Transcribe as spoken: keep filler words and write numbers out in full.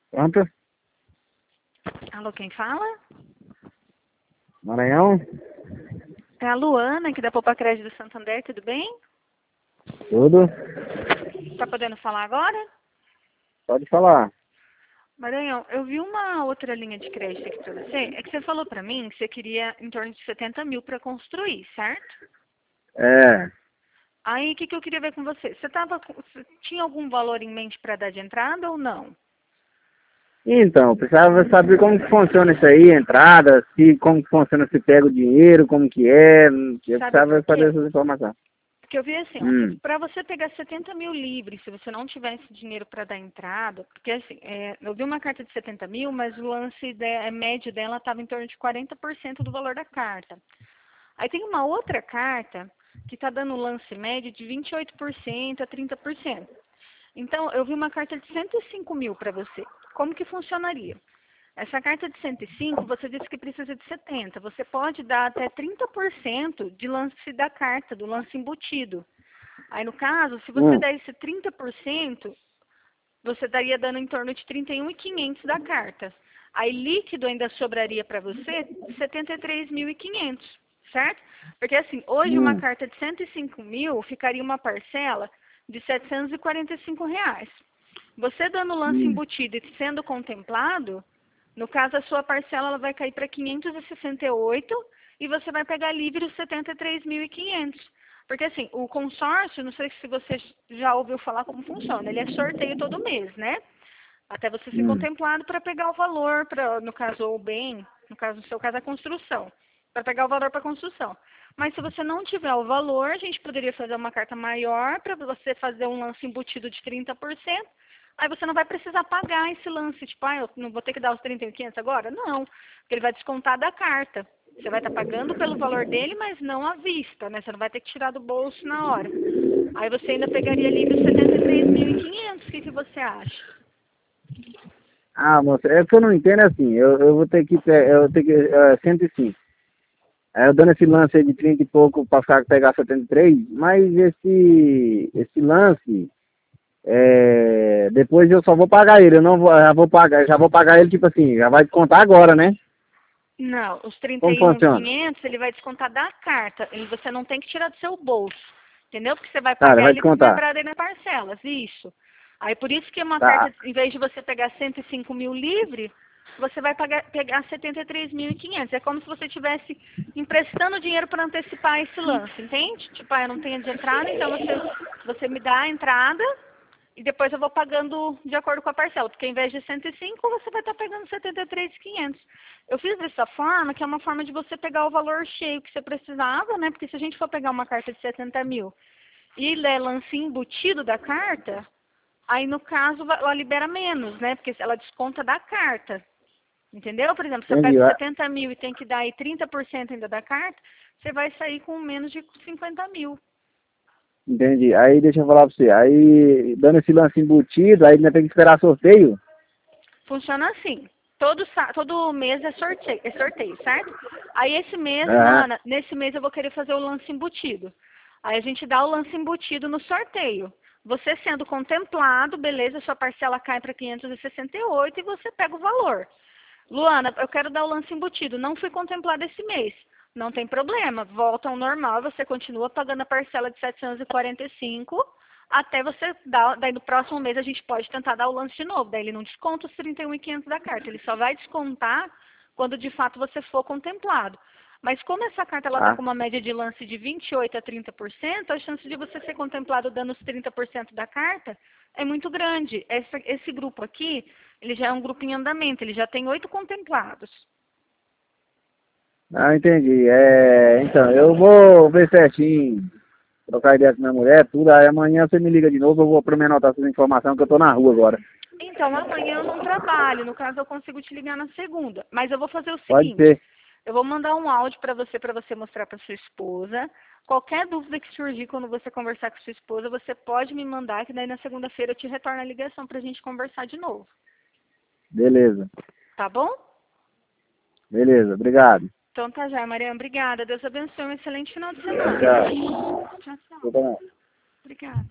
Quanto? Alô, quem fala? Maranhão? É a Luana, aqui da Poupa Crédito do Santander, tudo bem? Tudo? Tá podendo falar agora? Pode falar. Maranhão, eu vi uma outra linha de crédito aqui pra você. É que você falou pra mim que você queria em torno de setenta mil pra construir, certo? É. Aí, o que, que eu queria ver com você? Você, tava, com- você tinha algum valor em mente pra dar de entrada ou não? Então, precisava saber como que funciona isso aí, entrada, se, como que funciona, se pega o dinheiro, como que é. Eu Sabe precisava por saber quê? essas informações. Porque eu vi assim, ó, Hum. para você pegar setenta mil livres, se você não tivesse dinheiro para dar entrada, porque assim, é, eu vi uma carta de setenta mil, mas o lance de, é, médio dela estava em torno de quarenta por cento do valor da carta. Aí tem uma outra carta que está dando lance médio de vinte e oito por cento a trinta por cento. Então, eu vi uma carta de cento e cinco mil para você. Como que funcionaria? Essa carta de cento e cinco, você disse que precisa de setenta. Você pode dar até trinta por cento de lance da carta, do lance embutido. Aí, no caso, se você Hum. der esse trinta por cento, você estaria dando em torno de trinta e um mil e quinhentos da carta. Aí, líquido ainda sobraria para você setenta e três mil e quinhentos, certo? Porque, assim, hoje uma Hum. carta de cento e cinco mil ficaria uma parcela de setecentos e quarenta e cinco reais. Você dando o lance Hum. embutido e sendo contemplado, no caso, a sua parcela ela vai cair para quinhentos e sessenta e oito e você vai pegar livre os setenta e três mil e quinhentos. Porque assim, o consórcio, não sei se você já ouviu falar como funciona, ele é sorteio todo mês, né? Até você ser Hum. contemplado para pegar o valor, pra, no caso, o bem, no caso, no seu caso, a construção, para pegar o valor para a construção. Mas se você não tiver o valor, a gente poderia fazer uma carta maior para você fazer um lance embutido de trinta por cento. Aí você não vai precisar pagar esse lance, tipo, ah, eu não vou ter que dar os trinta mil e quinhentos agora? Não, porque ele vai descontar da carta. Você vai estar pagando pelo valor dele, mas não à vista, né? Você não vai ter que tirar do bolso na hora. Aí você ainda pegaria livre os setenta e três mil e quinhentos. O que, que você acha? Ah, moça, é que eu não entendo assim. Eu, eu vou ter que pe- eu vou ter que é, cento e cinco. Aí eu dando esse lance aí de trinta e pouco para ficar pegar setenta e três, mas esse esse lance é, depois eu só vou pagar ele, eu não vou, já vou pagar, já vou pagar ele tipo assim, já vai descontar agora, né? Não, os Como trinta e um mil e funciona? quinhentos ele vai descontar da carta. E você não tem que tirar do seu bolso. Entendeu? Porque você vai Tá, ele pagar vai ele descontar. quebrado aí nas parcelas. Isso. Aí por isso que uma Tá. carta, em vez de você pegar cento e cinco mil livre, você vai pagar, pegar setenta e três mil e quinhentos. É como se você estivesse emprestando dinheiro para antecipar esse lance, entende? Tipo, ah, eu não tenho de entrada, então você, você me dá a entrada e depois eu vou pagando de acordo com a parcela, porque ao invés de cento e cinco, você vai estar pegando setenta e três mil e quinhentos. Eu fiz dessa forma, que é uma forma de você pegar o valor cheio que você precisava, né? Porque se a gente for pegar uma carta de setenta mil e ler lance embutido da carta, aí no caso ela libera menos, né? Porque ela desconta da carta. Entendeu? Por exemplo, se eu Entendi. pego Ah, setenta mil e tem que dar aí trinta por cento ainda da carta, você vai sair com menos de cinquenta mil. entendi. Aí deixa eu falar pra você. Aí, dando esse lance embutido, aí ainda tem que esperar sorteio? Funciona assim. Todo, sa- todo mês é sorteio, é sorteio, certo? Aí esse mês, Aham. Luana, nesse mês eu vou querer fazer o lance embutido. Aí a gente dá o lance embutido no sorteio. Você sendo contemplado, beleza, sua parcela cai para quinhentos e sessenta e oito e você pega o valor. Luana, eu quero dar o lance embutido, não fui contemplada esse mês. Não tem problema, volta ao normal, você continua pagando a parcela de setecentos e quarenta e cinco até você dar, daí no próximo mês a gente pode tentar dar o lance de novo, daí ele não desconta os trinta e um mil e quinhentos da carta, ele só vai descontar quando de fato você for contemplado. Mas como essa carta ela está Ah, com uma média de lance de vinte e oito a trinta por cento, a chance de você ser contemplado dando os trinta por cento da carta é muito grande. Esse, esse grupo aqui, ele já é um grupo em andamento, ele já tem oito contemplados. ah, entendi. É, então, eu vou ver certinho, trocar ideia com minha mulher, tudo. Aí amanhã você me liga de novo, eu vou pra me anotar essas informações que eu tô na rua agora. Então, amanhã eu não trabalho, no caso eu consigo te ligar na segunda. Mas eu vou fazer o Pode seguinte, ser. eu vou mandar um áudio para você, para você mostrar para sua esposa. Qualquer dúvida que surgir quando você conversar com sua esposa, você pode me mandar, que daí na segunda-feira eu te retorno a ligação para a gente conversar de novo. Beleza. Tá bom? Beleza, obrigado. Então tá já, Mariana. Obrigada. Deus abençoe. Um excelente final de semana. Tchau. Tchau, tchau. Tudo bem. Obrigada.